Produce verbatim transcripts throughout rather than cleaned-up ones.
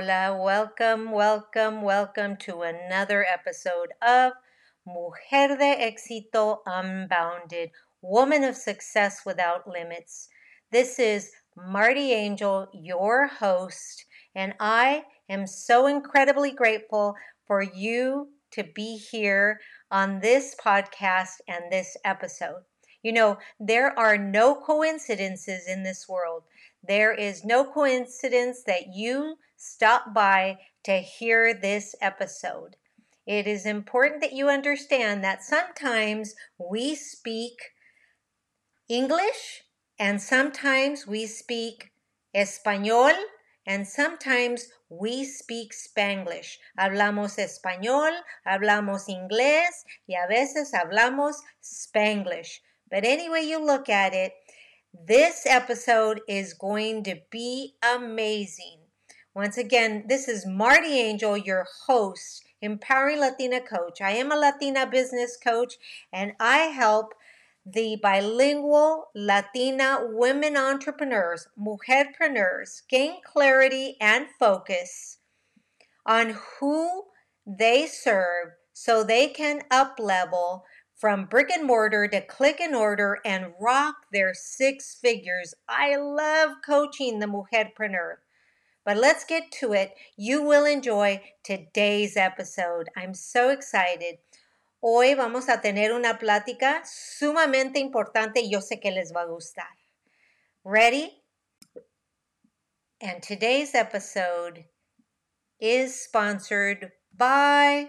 hola. Welcome, welcome, welcome to another episode of Mujer de Éxito Unbounded, Woman of Success Without Limits. This is Marty Angel, your host, and I am so incredibly grateful for you to be here on this podcast and this episode. You know, there are no coincidences in this world. There is no coincidence that you stop by to hear this episode. It is important that you understand that sometimes we speak English and sometimes we speak Español and sometimes we speak Spanglish. Hablamos español, hablamos inglés y a veces hablamos Spanglish. But any way you look at it, this episode is going to be amazing. Once again, this is Marty Angel, your host, Empowering Latina Coach. I am a Latina business coach, and I help the bilingual Latina women entrepreneurs, mujerpreneurs, gain clarity and focus on who they serve so they can up-level from brick and mortar to click and order and rock their six figures. I love coaching the mujerpreneur. But let's get to it. You will enjoy today's episode. I'm so excited. Hoy vamos a tener una plática sumamente importante y yo sé que les va a gustar. Ready? And today's episode is sponsored by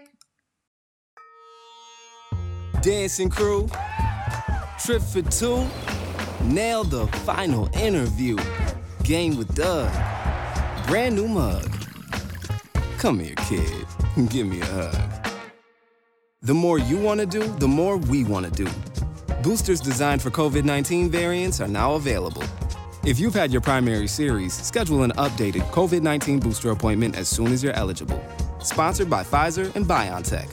Dancing Crew, Trip for Two, nailed the final interview. Game with Doug, brand new mug. Come here, kid, give me a hug. The more you want to do, the more we want to do. Boosters designed for COVID nineteen variants are now available. If you've had your primary series, schedule an updated COVID nineteen booster appointment as soon as you're eligible. Sponsored by Pfizer and BioNTech.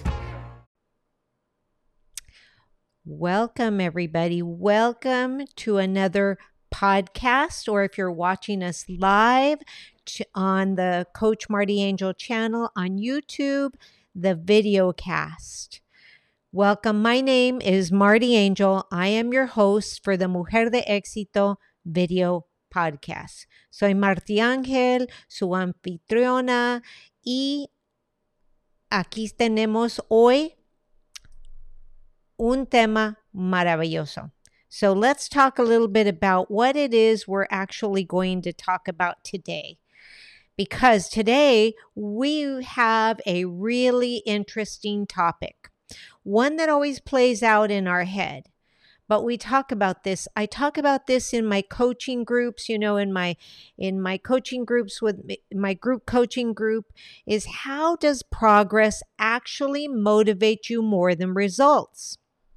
Welcome, everybody. Welcome to another podcast, or if you're watching us live on the Coach Marty Angel channel on YouTube, the video cast. Welcome. My name is Marty Angel. I am your host for the Mujer de Éxito video podcast. Soy Marty Ángel, su anfitriona, y aquí tenemos hoy un tema maravilloso. So let's talk a little bit about what it is we're actually going to talk about today. Because today we have a really interesting topic, one that always plays out in our head. But we talk about this. I talk about this in my coaching groups, you know, in my in my coaching groups with my group coaching group, is how does progress actually motivate you more than results?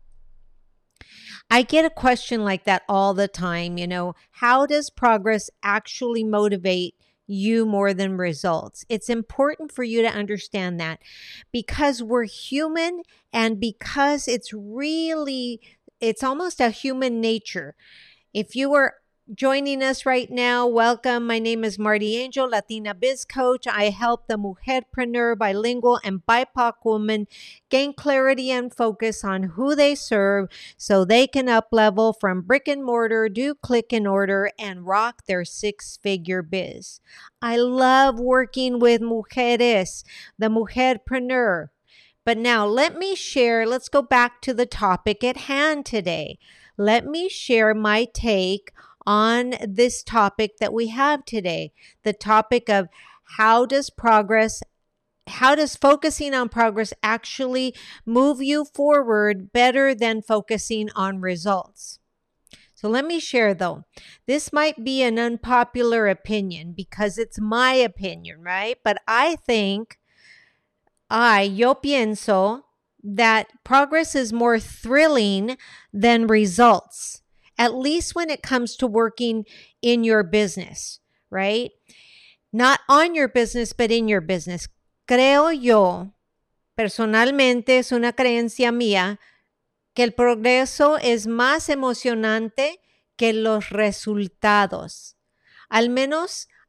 I get a question like that all the time, you know, how does progress actually motivate you more than results? It's important for you to understand that because we're human and because it's really, it's almost a human nature. If you were joining us right now, welcome. My name is Marty Angel, Latina Biz Coach. I help the mujerpreneur, bilingual, and B I P O C woman gain clarity and focus on who they serve so they can up-level from brick and mortar, do click and order, and rock their six-figure biz. I love working with mujeres, the mujerpreneur. But now let me share, let's go back to the topic at hand today. Let me share my take on this topic that we have today, the topic of how does progress, how does focusing on progress actually move you forward better than focusing on results? So let me share though, this might be an unpopular opinion because it's my opinion, right? But I think, I, yo pienso that progress is more thrilling than results. At least when it comes to working in your business, right? Not on your business, but in your business. Creo yo, personalmente, es una creencia mía, que el progreso es más emocionante que los resultados. Al menos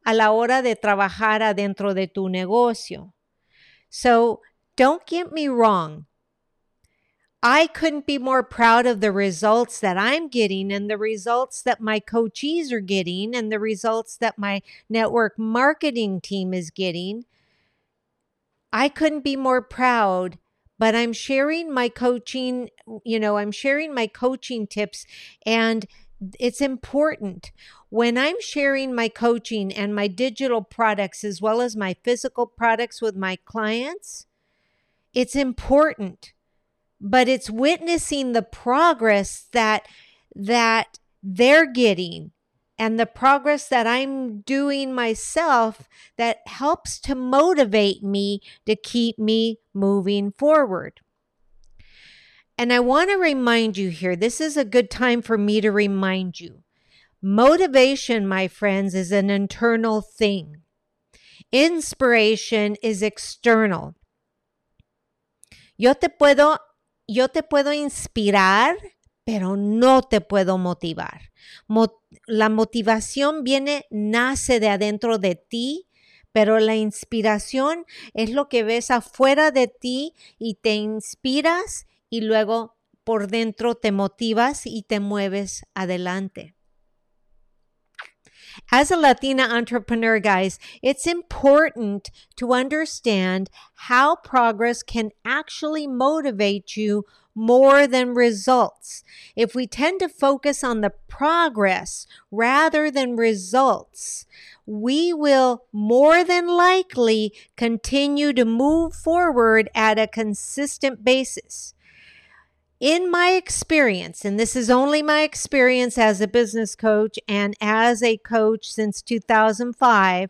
a la hora de trabajar adentro de tu negocio. So don't get me wrong. I couldn't be more proud of the results that I'm getting and the results that my coachees are getting and the results that my network marketing team is getting. I couldn't be more proud, but I'm sharing my coaching, you know, I'm sharing my coaching tips, and it's important. When I'm sharing my coaching and my digital products as well as my physical products with my clients, it's important. But it's witnessing the progress that that they're getting and the progress that I'm doing myself that helps to motivate me to keep me moving forward. And I want to remind you here, this is a good time for me to remind you. Motivation, my friends, is an internal thing. Inspiration is external. Yo te puedo Yo te puedo inspirar, pero no te puedo motivar. Mo- la motivación viene, nace de adentro de ti, pero la inspiración es lo que ves afuera de ti y te inspiras y luego por dentro te motivas y te mueves adelante. As a Latina entrepreneur, guys, it's important to understand how progress can actually motivate you more than results. If we tend to focus on the progress rather than results, we will more than likely continue to move forward at a consistent basis. In my experience, and this is only my experience as a business coach and as a coach since two thousand five,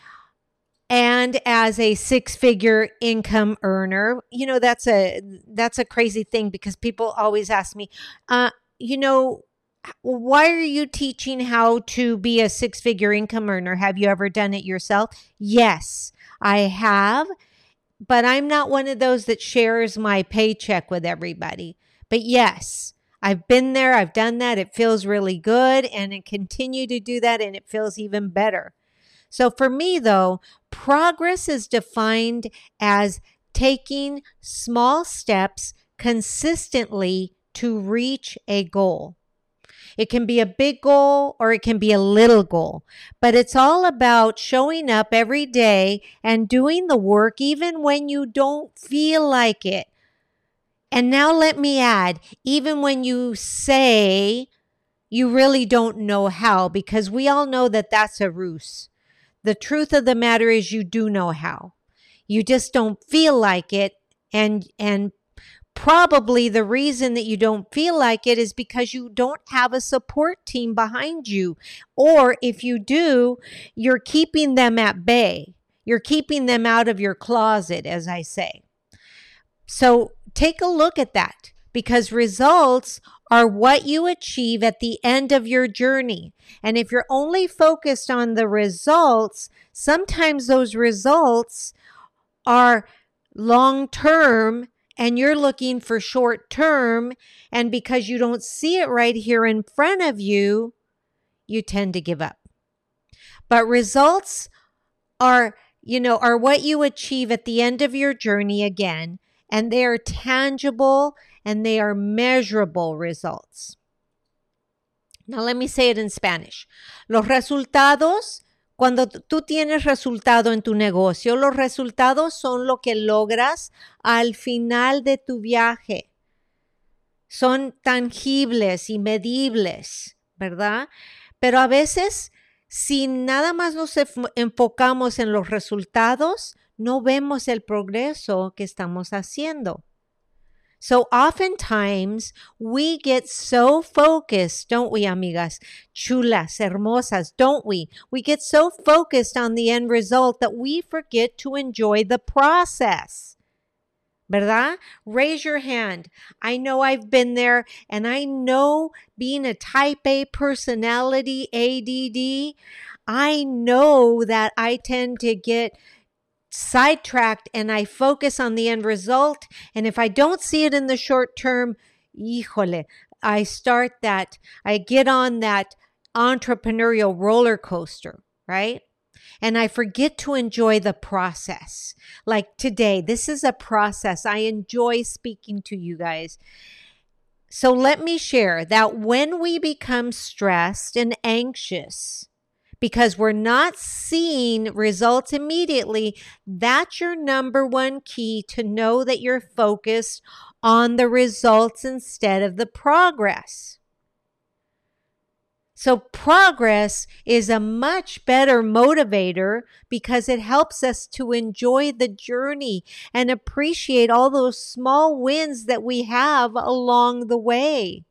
and as a six-figure income earner, you know, that's a that's a crazy thing because people always ask me, uh, you know, why are you teaching how to be a six-figure income earner? Have you ever done it yourself? Yes, I have, but I'm not one of those that shares my paycheck with everybody. But yes, I've been there. I've done that. It feels really good, and I continue to do that, and it feels even better. So for me, though, progress is defined as taking small steps consistently to reach a goal. It can be a big goal or it can be a little goal, but it's all about showing up every day and doing the work even when you don't feel like it. And now let me add, even when you say you really don't know how, because we all know that that's a ruse. The truth of the matter is you do know how. You just don't feel like it. And, and probably the reason that you don't feel like it is because you don't have a support team behind you. Or if you do, you're keeping them at bay. You're keeping them out of your closet, as I say. So take a look at that, because results are what you achieve at the end of your journey. And if you're only focused on the results, sometimes those results are long-term and you're looking for short-term. And because you don't see it right here in front of you, you tend to give up. But results are, you know, are what you achieve at the end of your journey again. And they are tangible and they are measurable results. Now let me say it in Spanish. Los resultados, cuando tú tienes resultado en tu negocio, los resultados son lo que logras al final de tu viaje. Son tangibles y medibles, ¿verdad? Pero a veces, si nada más nos enfocamos en los resultados, no vemos el progreso que estamos haciendo. So oftentimes we get so focused, don't we, amigas? Chulas, hermosas, don't we? We get so focused on the end result that we forget to enjoy the process. ¿Verdad? Raise your hand. I know I've been there, and I know being a type A personality, A D D, I know that I tend to get sidetracked and I focus on the end result. And if I don't see it in the short term, híjole, I start that, I get on that entrepreneurial roller coaster, right? and I forget to enjoy the process. Like today, this is a process. I enjoy speaking to you guys. So let me share that when we become stressed and anxious because we're not seeing results immediately, that's your number one key to know that you're focused on the results instead of the progress. So progress is a much better motivator because it helps us to enjoy the journey and appreciate all those small wins that we have along the way.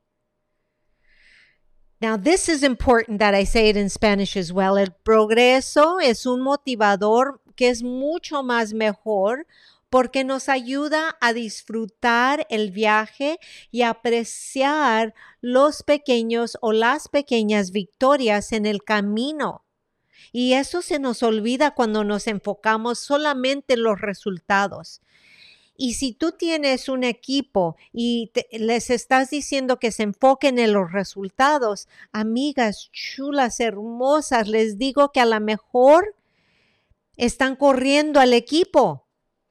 Now, this is important that I say it in Spanish as well. El progreso es un motivador que es mucho más mejor porque nos ayuda a disfrutar el viaje y apreciar los pequeños o las pequeñas victorias en el camino. Y eso se nos olvida cuando nos enfocamos solamente en los resultados. Y si tú tienes un equipo y te, les estás diciendo que se enfoquen en los resultados, amigas chulas, hermosas, les digo que a lo mejor están corriendo al equipo.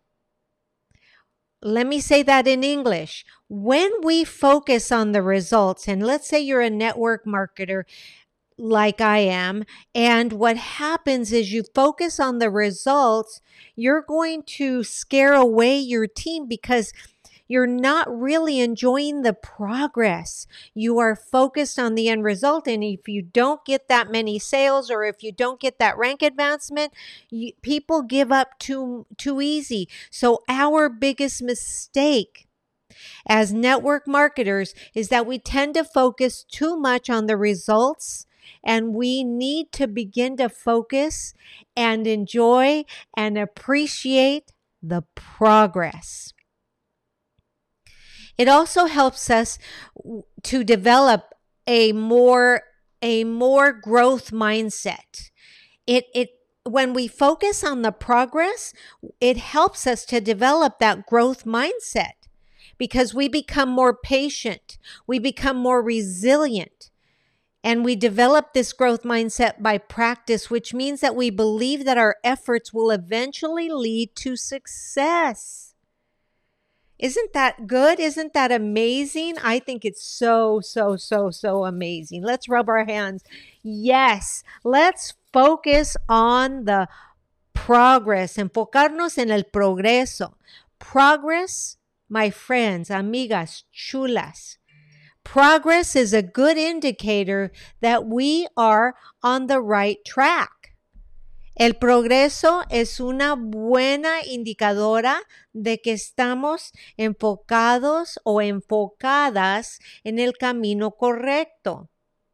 Let me say that in English. When we focus on the results, and let's say you're a network marketer like I am, and what happens is you focus on the results, you're going to scare away your team because you're not really enjoying the progress. You are focused on the end result. And if you don't get that many sales or if you don't get that rank advancement, you, people give up too, too easy. So our biggest mistake as network marketers is that we tend to focus too much on the results, and we need to begin to focus and enjoy and appreciate the progress. It also helps us to develop a more a more growth mindset. It it when we focus on the progress, it helps us to develop that growth mindset because we become more patient, we become more resilient, and we develop this growth mindset by practice, which means that we believe that our efforts will eventually lead to success. Isn't that good? Isn't that amazing? I think it's so, so, so, so amazing. Let's rub our hands. Yes, let's focus on the progress, enfocarnos en el progreso. Progress, my friends, amigas, chulas. Progress is a good indicator that we are on the right track. El progreso es una buena indicadora de que estamos enfocados o enfocadas en el camino correcto.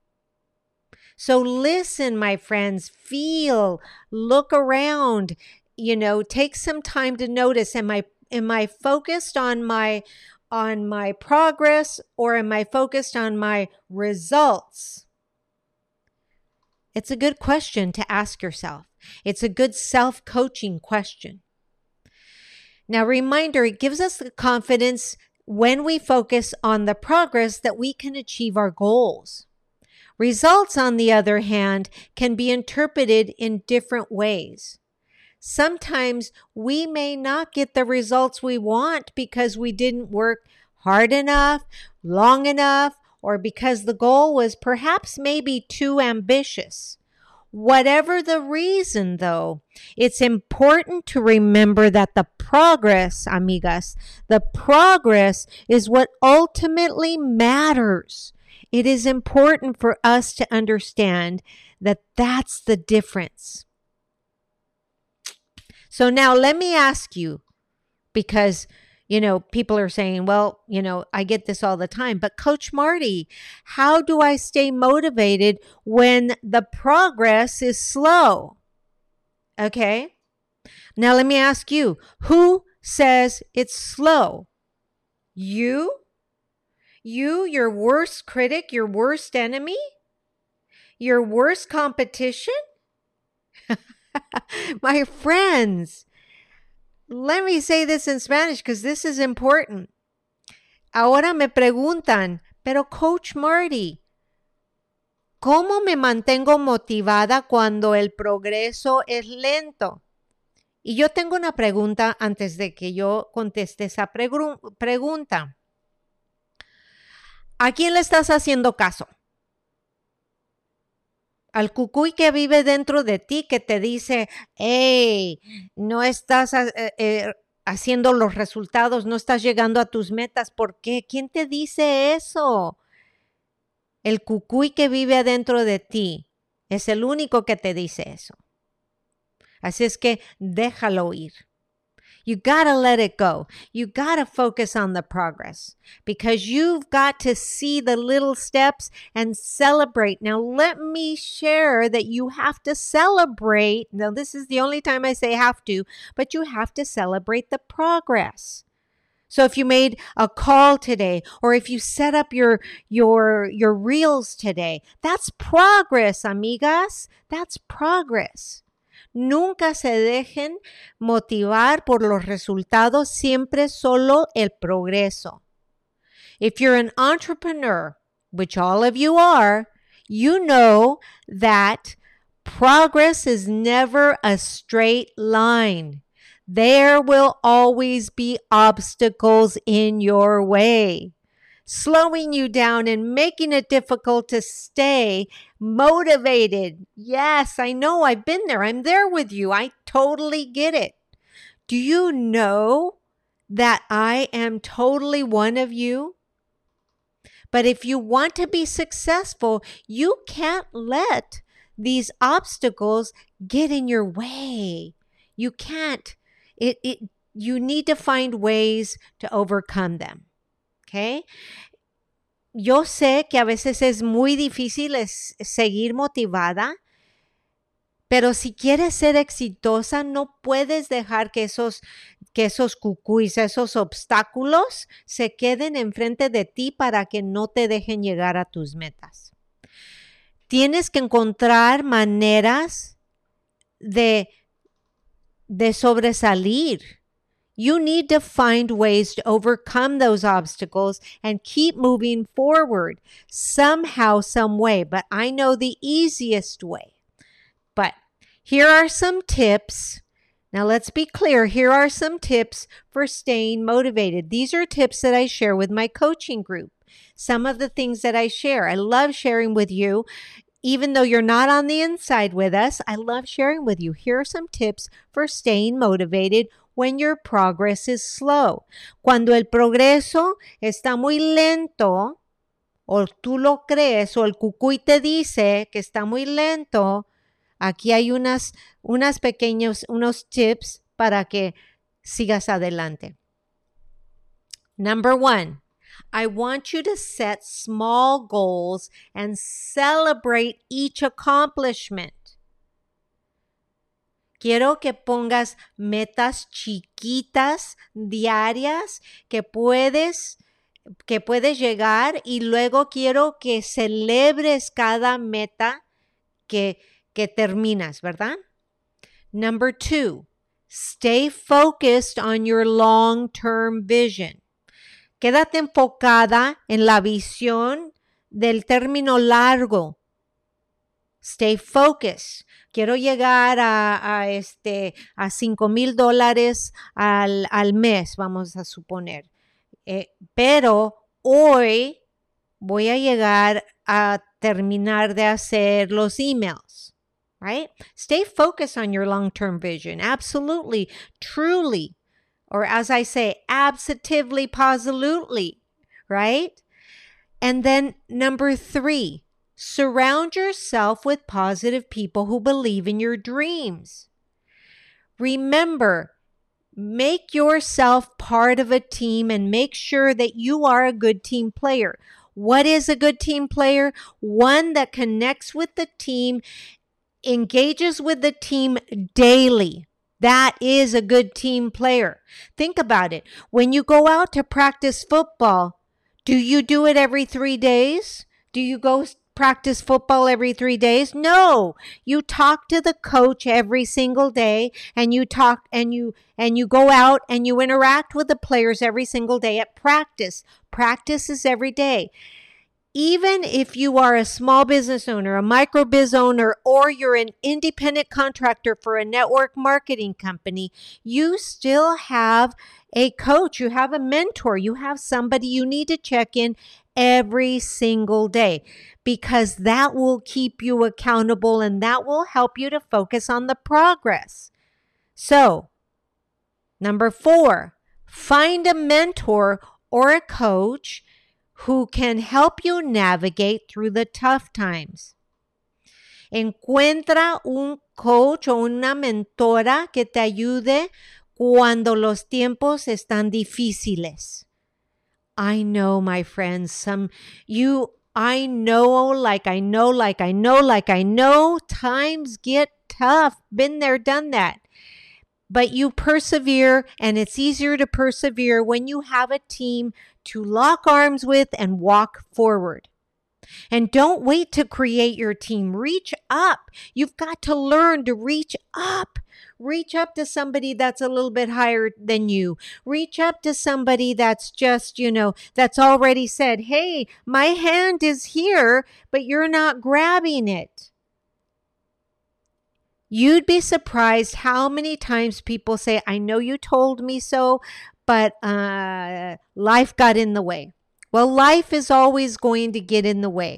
So listen, my friends, feel, look around, you know, take some time to notice, am I, am I focused on my, on my progress or am I focused on my results? It's a good question to ask yourself. It's a good self-coaching question. Now, reminder, it gives us the confidence when we focus on the progress that we can achieve our goals. Results, on the other hand, can be interpreted in different ways. Sometimes we may not get the results we want because we didn't work hard enough, long enough, or because the goal was perhaps maybe too ambitious. Whatever the reason, though, it's important to remember that the progress, amigas, the progress is what ultimately matters. It is important for us to understand that that's the difference. So now let me ask you, because you know, people are saying, well, you know, I get this all the time, but Coach Marty, how do I stay motivated when the progress is slow? Okay. Now let me ask you, who says it's slow? You? You, your worst critic, your worst enemy? Your worst competition? My friends, let me say this in Spanish because this is important. Ahora me preguntan, pero Coach Marty, ¿Cómo me mantengo motivada cuando el progreso es lento? Y yo tengo una pregunta antes de que yo conteste esa pregu- pregunta. ¿A quién le estás haciendo caso? Al cucuy que vive dentro de ti que te dice, hey, no estás eh, eh, haciendo los resultados, no estás llegando a tus metas. ¿Por qué? ¿Quién te dice eso? El cucuy que vive adentro de ti es el único que te dice eso. Así es que déjalo ir. You gotta let it go. You gotta focus on the progress because you've got to see the little steps and celebrate. Now, let me share that you have to celebrate. Now, this is the only time I say have to, but you have to celebrate the progress. So if you made a call today, or if you set up your, your, your reels today, that's progress, amigas. That's progress. Nunca se dejen motivar por los resultados, siempre solo el progreso. If you're an entrepreneur, which all of you are, you know that progress is never a straight line. There will always be obstacles in your way, slowing you down and making it difficult to stay motivated. Yes, I know. I've been there. I'm there with you. I totally get it. Do you know that I am totally one of you? But if you want to be successful, you can't let these obstacles get in your way. You can't. It, it, you need to find ways to overcome them. Okay? Yo sé que a veces es muy difícil es seguir motivada, pero si quieres ser exitosa, no puedes dejar que esos, que esos cucuys, esos obstáculos se queden enfrente de ti para que no te dejen llegar a tus metas. Tienes que encontrar maneras de, de sobresalir. You need to find ways to overcome those obstacles and keep moving forward somehow, some way. But I know the easiest way. But here are some tips. Now let's be clear. Here are some tips for staying motivated. These are tips that I share with my coaching group. Some of the things that I share, I love sharing with you. Even though you're not on the inside with us, I love sharing with you. Here are some tips for staying motivated when your progress is slow. Cuando el progreso está muy lento, o tú lo crees, o el cucuy te dice que está muy lento, aquí hay unas, unas pequeños, unos tips para que sigas adelante. Number one, I want you to set small goals and celebrate each accomplishment. Quiero que pongas metas chiquitas, diarias, que puedes, que puedes llegar y luego quiero que celebres cada meta que, que terminas, ¿verdad? Number two, stay focused on your long-term vision. Quédate enfocada en la visión del término largo. Stay focused. Quiero llegar a, a, este, a cinco mil dólares al, al mes, vamos a suponer. Eh, pero hoy voy a llegar a terminar de hacer los emails, right? Stay focused on your long-term vision. Absolutely, truly, or as I say, absolutely, positively, right? And then number three, surround yourself with positive people who believe in your dreams. Remember, make yourself part of a team and make sure that you are a good team player. What is a good team player? One that connects with the team, engages with the team daily. That is a good team player. Think about it. When you go out to practice football, do you do it every three days? Do you go practice football every three days? No, you talk to the coach every single day and you talk and you and you go out and you interact with the players every single day at practice. Practice is every day. Even if you are a small business owner, a micro biz owner, or you're an independent contractor for a network marketing company, you still have a coach, you have a mentor, you have somebody you need to check in every single day, because that will keep you accountable and that will help you to focus on the progress. So, number four, find a mentor or a coach who can help you navigate through the tough times. Encuentra un coach o una mentora que te ayude cuando los tiempos están difíciles. I know, my friends, some you, I know, like I know, like I know, like I know, times get tough. Been there, done that. But you persevere, and it's easier to persevere when you have a team to lock arms with and walk forward. And don't wait to create your team. Reach up. You've got to learn to reach up. Reach up to somebody that's a little bit higher than you. Reach up to somebody that's just, you know, that's already said, hey, my hand is here, but you're not grabbing it. You'd be surprised how many times people say, I know you told me so, but uh, life got in the way. Well, life is always going to get in the way.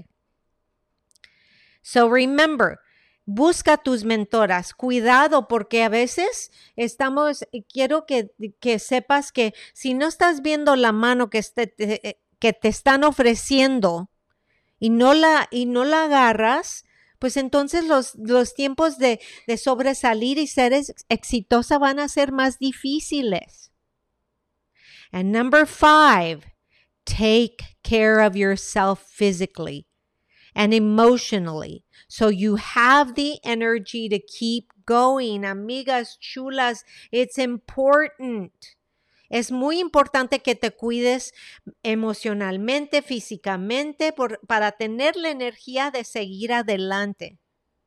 So remember, busca tus mentoras. Cuidado, porque a veces estamos, quiero que, que sepas que si no estás viendo la mano que, este, te, que te están ofreciendo y no la, y no la agarras, pues entonces los, los tiempos de, de sobresalir y ser exitosa van a ser más difíciles. And number five, take care of yourself physically and emotionally so you have the energy to keep going. Amigas chulas, it's important. Es muy importante que te cuides emocionalmente, físicamente, por, para tener la energía de seguir adelante.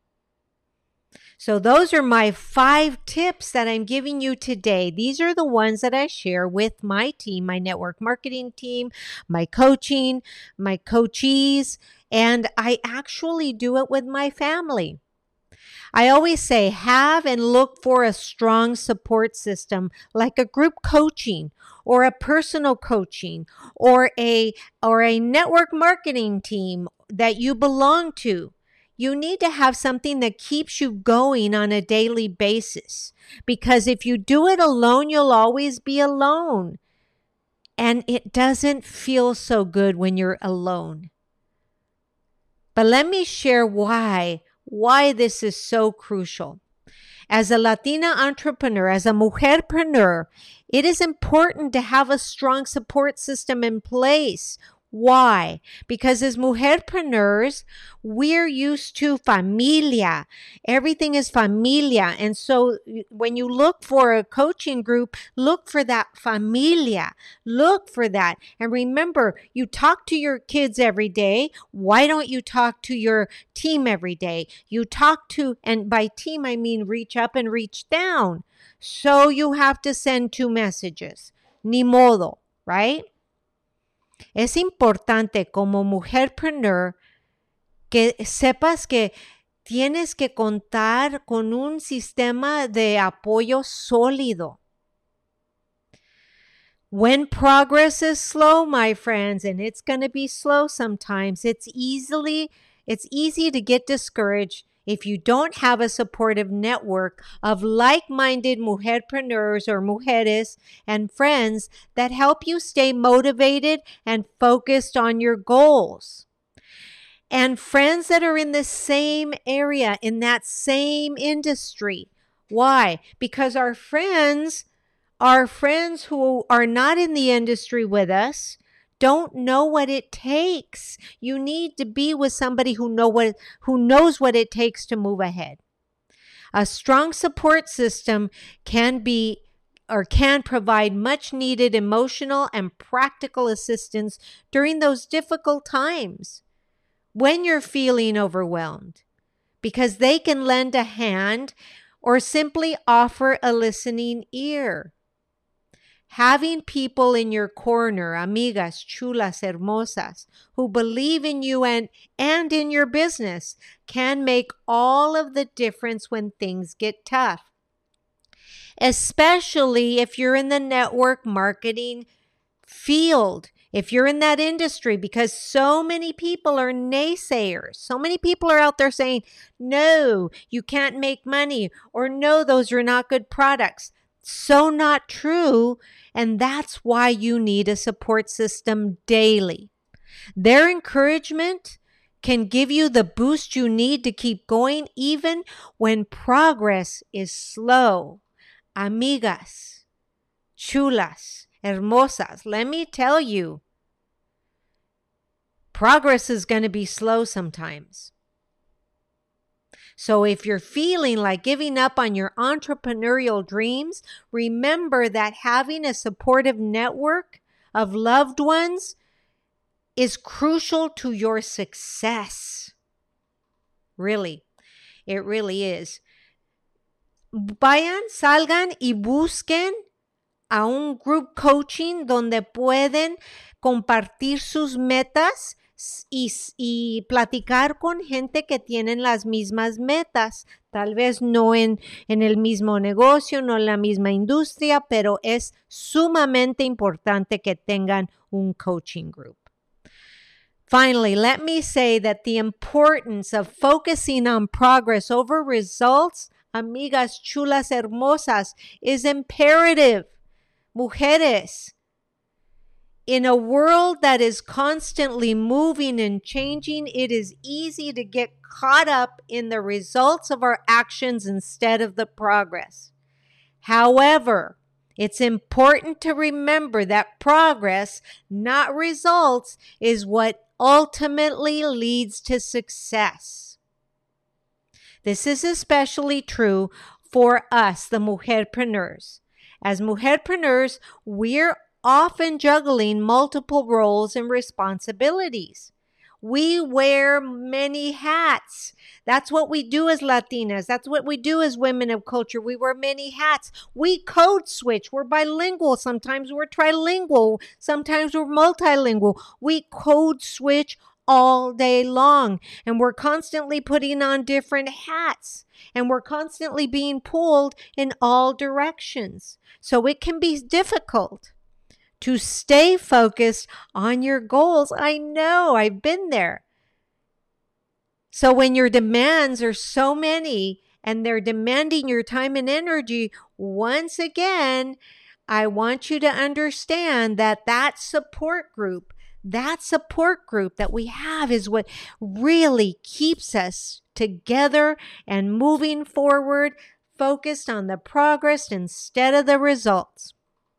So those are my five tips that I'm giving you today. These are the ones that I share with my team, my network marketing team, my coaching, my coachees, and I actually do it with my family. I always say have and look for a strong support system like a group coaching or a personal coaching or a or a network marketing team that you belong to. You need to have something that keeps you going on a daily basis, because if you do it alone, you'll always be alone. And it doesn't feel so good when you're alone. But let me share why, why this is so crucial. As a Latina entrepreneur, as a mujerpreneur, it is important to have a strong support system in place. Why? Because as mujerpreneurs, we're used to familia. Everything is familia. And so when you look for a coaching group, look for that familia. Look for that. And remember, you talk to your kids every day. Why don't you talk to your team every day? You talk to, and by team, I mean reach up and reach down. So you have to send two messages. Ni modo, right? Es importante como mujerpreneur que sepas que tienes que contar con un sistema de apoyo sólido. When progress is slow, my friends, and it's going to be slow sometimes, it's easily it's easy to get discouraged if you don't have a supportive network of like-minded mujerpreneurs or mujeres and friends that help you stay motivated and focused on your goals. And friends that are in the same area, in that same industry. Why? Because our friends, our friends who are not in the industry with us, don't know what it takes. You need to be with somebody who know what who knows what it takes to move ahead. A strong support system can be or can provide much needed emotional and practical assistance during those difficult times when you're feeling overwhelmed, because they can lend a hand or simply offer a listening ear. Having people in your corner, amigas, chulas, hermosas, who believe in you and, and in your business can make all of the difference when things get tough. Especially if you're in the network marketing field, if you're in that industry, because so many people are naysayers. So many people are out there saying, no, you can't make money, or no, those are not good products. So not true. And that's why you need a support system daily. Their encouragement can give you the boost you need to keep going even when progress is slow. Amigas, chulas, hermosas, let me tell you, progress is going to be slow sometimes. So if you're feeling like giving up on your entrepreneurial dreams, remember that having a supportive network of loved ones is crucial to your success. Really, it really is. Vayan, salgan y busquen a un group coaching donde pueden compartir sus metas y, y platicar con gente que tienen las mismas metas. Tal vez no en, en el mismo negocio, no en la misma industria, pero es sumamente importante que tengan un coaching group. Finally, let me say that the importance of focusing on progress over results, amigas chulas hermosas, is imperative. Mujeres, in a world that is constantly moving and changing, it is easy to get caught up in the results of our actions instead of the progress. However, it's important to remember that progress, not results, is what ultimately leads to success. This is especially true for us, the mujerpreneurs. As mujerpreneurs, we're often juggling multiple roles and responsibilities. We wear many hats. That's what we do as Latinas. That's what we do as women of culture. We wear many hats. We code switch. We're bilingual. Sometimes we're trilingual. Sometimes we're multilingual. We code switch all day long. And we're constantly putting on different hats. And we're constantly being pulled in all directions. So it can be difficult to stay focused on your goals. I know, I've been there. So when your demands are so many and they're demanding your time and energy, once again, I want you to understand that that support group, that support group that we have is what really keeps us together and moving forward, focused on the progress instead of the results.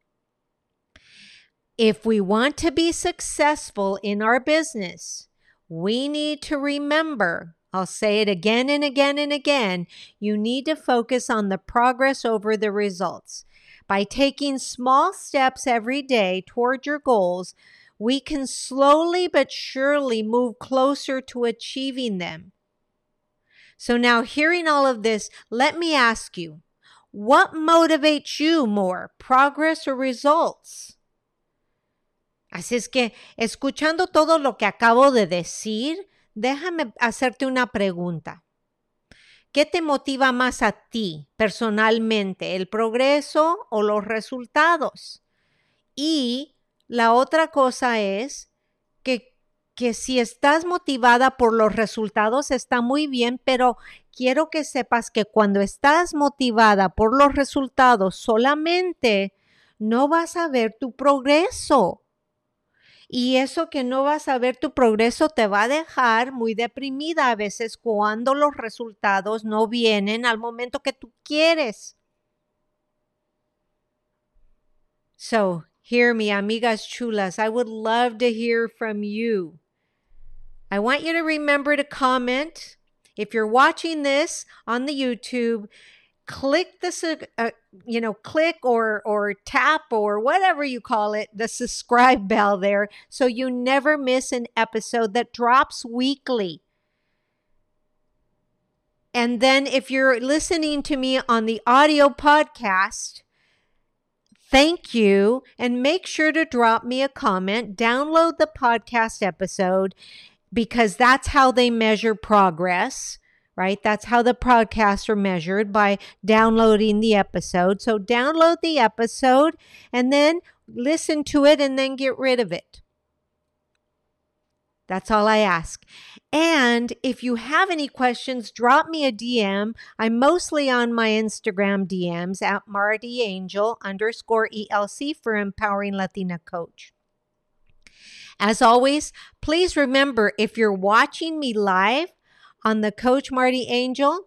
If we want to be successful in our business, we need to remember, I'll say it again and again and again, you need to focus on the progress over the results. By taking small steps every day toward your goals, we can slowly but surely move closer to achieving them. So now, hearing all of this, let me ask you, what motivates you more, progress or results? Así es que, escuchando todo lo que acabo de decir, déjame hacerte una pregunta. ¿Qué te motiva más a ti personalmente, el progreso o los resultados? Y la otra cosa es que, que si estás motivada por los resultados está muy bien, pero quiero que sepas que cuando estás motivada por los resultados solamente, no vas a ver tu progreso. Y eso que no vas a ver tu progreso te va a dejar muy deprimida a veces cuando los resultados no vienen al momento que tú quieres. So, hear me, amigas chulas. I would love to hear from you. I want you to remember to comment. If you're watching this on the YouTube, click the, uh, you know, click or, or tap or whatever you call it, the subscribe bell there, so you never miss an episode that drops weekly. And then if you're listening to me on the audio podcast, Thank you. And make sure to drop me a comment. Download the podcast episode because that's how they measure progress, right? That's how the podcasts are measured, by downloading the episode. So download the episode and then listen to it and then get rid of it. That's all I ask. And if you have any questions, drop me a D M. I'm mostly on my Instagram D Ms at Marty Angel underscore E L C for Empowering Latina Coach. As always, please remember, if you're watching me live on the Coach Marty Angel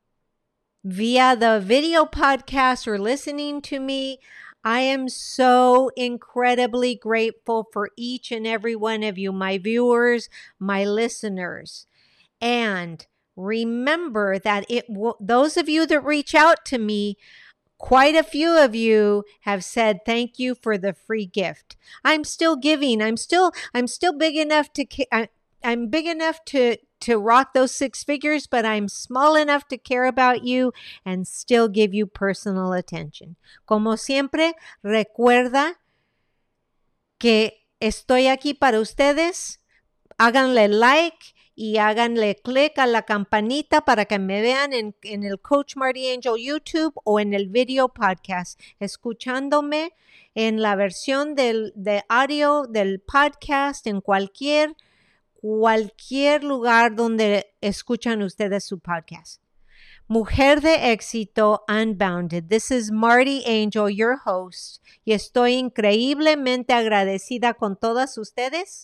via the video podcast or listening to me, I am so incredibly grateful for each and every one of you, my viewers, my listeners. And remember that it w- those of you that reach out to me, quite a few of you have said thank you for the free gift. I'm still giving. I'm still I'm still big enough to I, I'm big enough to to rock those six figures, but I'm small enough to care about you and still give you personal attention. Como siempre, recuerda que estoy aquí para ustedes. Háganle like y háganle clic a la campanita para que me vean en, en el Coach Marty Angel YouTube o en el video podcast, escuchándome en la versión del, de audio del podcast en cualquier cualquier lugar donde escuchan ustedes su podcast. Mujer de Éxito Unbounded. This is Marty Angel, your host, y estoy increíblemente agradecida con todas ustedes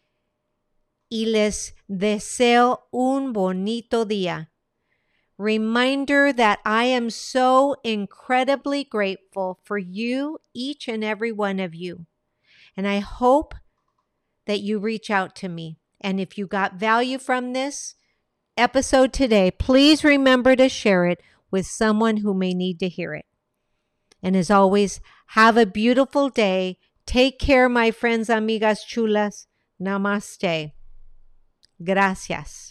y les deseo un bonito día. Reminder that I am so incredibly grateful for you, each and every one of you. And I hope that you reach out to me. And if you got value from this episode today, please remember to share it with someone who may need to hear it. And as always, have a beautiful day. Take care, my friends, amigas chulas. Namaste. Gracias.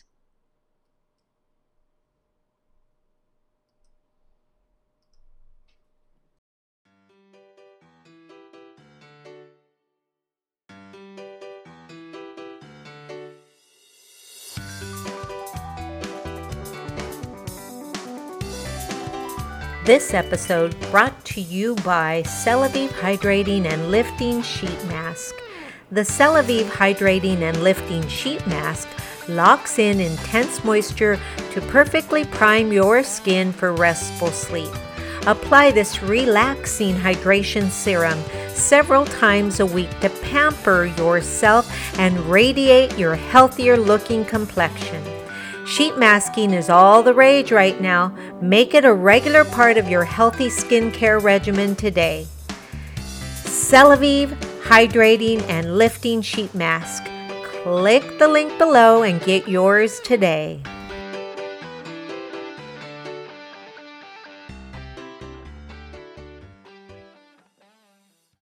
This episode brought to you by Celavive Hydrating and Lifting Sheet Mask. The Celavive Hydrating and Lifting Sheet Mask locks in intense moisture to perfectly prime your skin for restful sleep. Apply this relaxing hydration serum several times a week to pamper yourself and radiate your healthier looking complexion. Sheet masking is all the rage right now. Make it a regular part of your healthy skincare regimen today. Celavive Hydrating and Lifting Sheet Mask. Click the link below and get yours today.